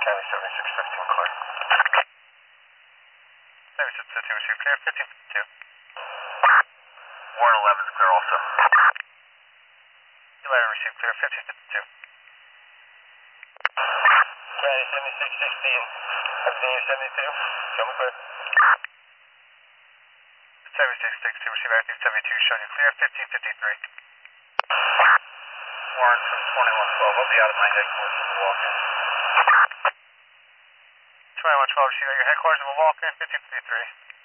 County 7615 clear. 7615 received clear, 1552. Warren 11 is clear also. 11 received clear, 1552. County 7616, everything is 72, show me clear. 7662 received active 72, showing you clear, 1553. Warren from 2112, I'll be out of my headquarters in Milwaukee. 2112, receive at your headquarters in Milwaukee, 1553.